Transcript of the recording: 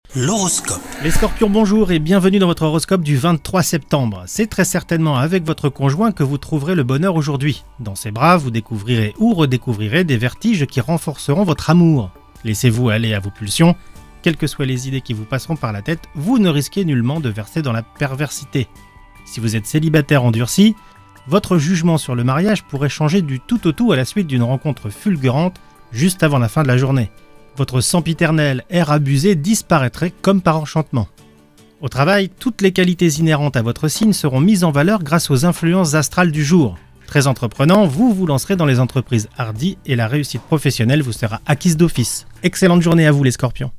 L'horoscope. Les Scorpions, bonjour et bienvenue dans votre horoscope du 23 septembre. C'est très certainement avec votre conjoint que vous trouverez le bonheur aujourd'hui. Dans ses bras, vous découvrirez ou redécouvrirez des vertiges qui renforceront votre amour. Laissez-vous aller à vos pulsions. Quelles que soient les idées qui vous passeront par la tête, vous ne risquez nullement de verser dans la perversité. Si vous êtes célibataire endurci, votre jugement sur le mariage pourrait changer du tout au tout à la suite d'une rencontre fulgurante juste avant la fin de la journée. Votre sempiternel air abusé disparaîtrait comme par enchantement. Au travail, toutes les qualités inhérentes à votre signe seront mises en valeur grâce aux influences astrales du jour. Très entreprenant, vous vous lancerez dans les entreprises hardies et la réussite professionnelle vous sera acquise d'office. Excellente journée à vous les Scorpions.